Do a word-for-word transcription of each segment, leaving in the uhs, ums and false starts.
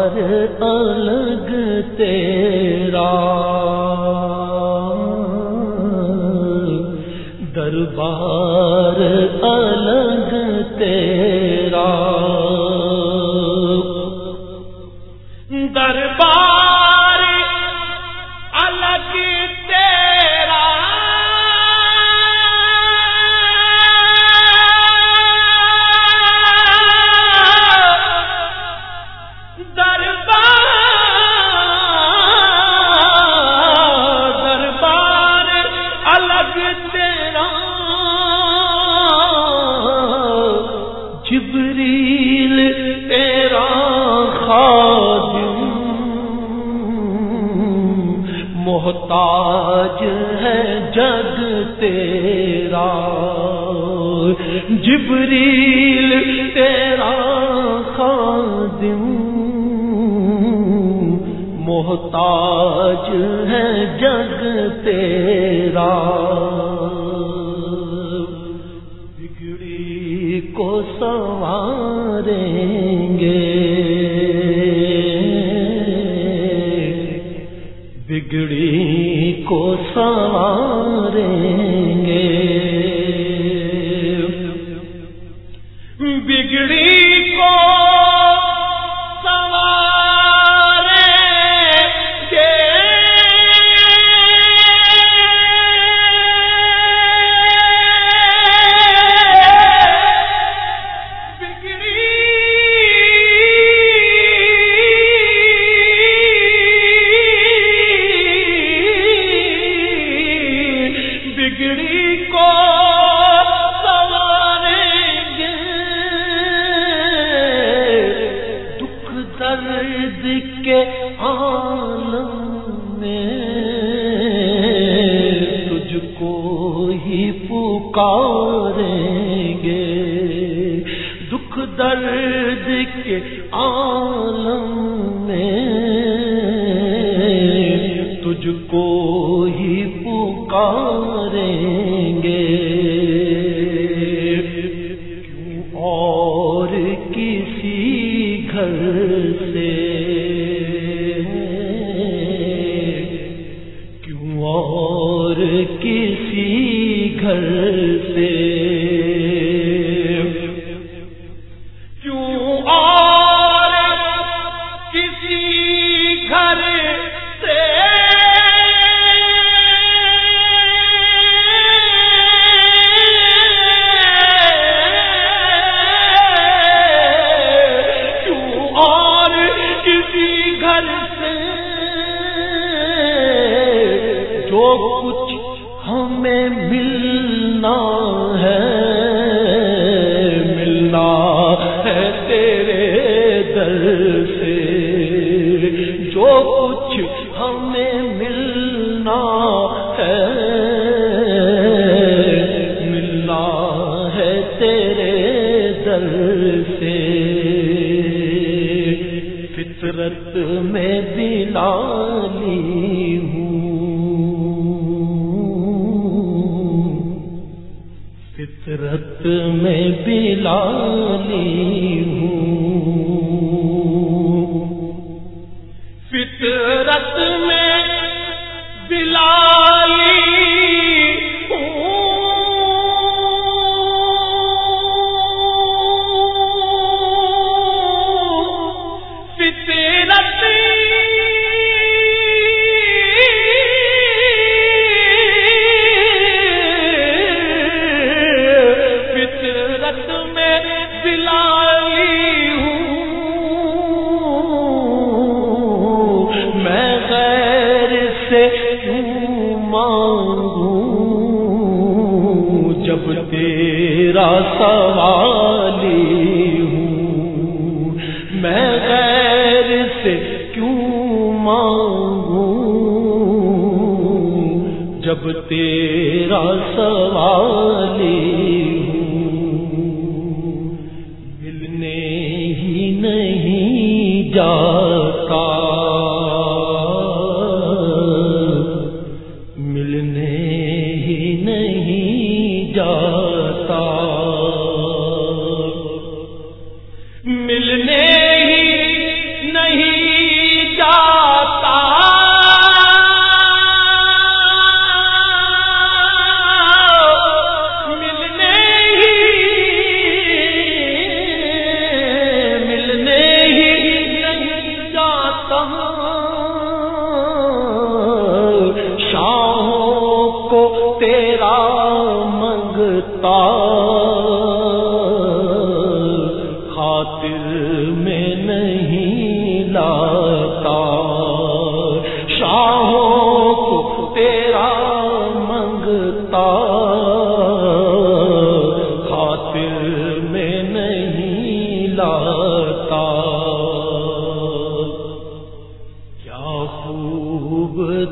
الگ تیرا، دربار الگ تیرا، دربار الگ تیرا، جبریل تیرا خادم، محتاج ہے جگ تیرا، جبریل تیرا خادم، محتاج ہے جگ تیرا، کو سنواریں گے، بگڑی کو سنواریں گے، بگڑی کو درد کے عالم میں تجھ کو ہی پکاریں گے، دکھ درد کے عالم میں تجھ کو ہی پکاریں گے، کیوں اور کسی گھر سے، کیوں اور کسی گھر سے، کیوں اور کسی گھر سے، جو کچھ ہمیں ملنا ہے، ملنا ہے تیرے در سے، جو کچھ ہمیں ملنا ہے، ملنا ہے تیرے در سے، فطرت میں بلالی ہوں، فطرت میں بلالی ہوں، فطرت میں بلالی جب تیرا سوالی ہوں، میں غیر سے کیوں مانگوں، جب تیرا سوالی ہوں، ملنے ہی نہیں جاتا، ملنے ہی نہیں جاتا، ملنے ہی نہیں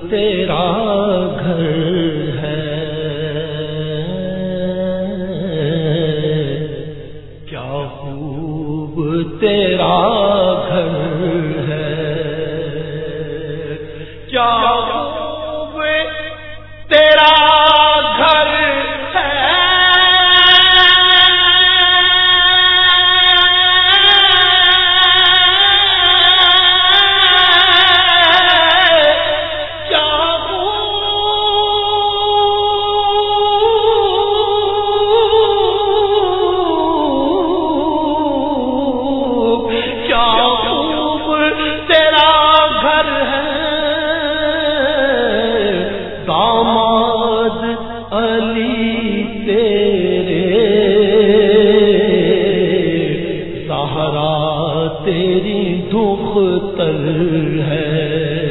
تیرا گھر ہے، کیا خوب تیرا گھر ہے، کیا خوب تیرا گھر ہے، کیا خوب کیا خوب تیرا گھر ہے، داماد علی تیرے، زہرا تیری دختر ہے،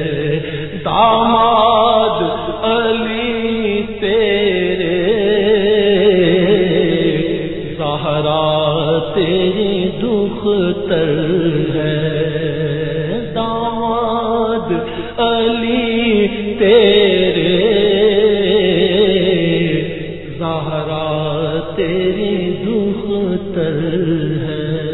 داماد علی تیرے، زہرا تیری دختر ہے، داماد علی تیرے، زہرا تیری دختر ہے۔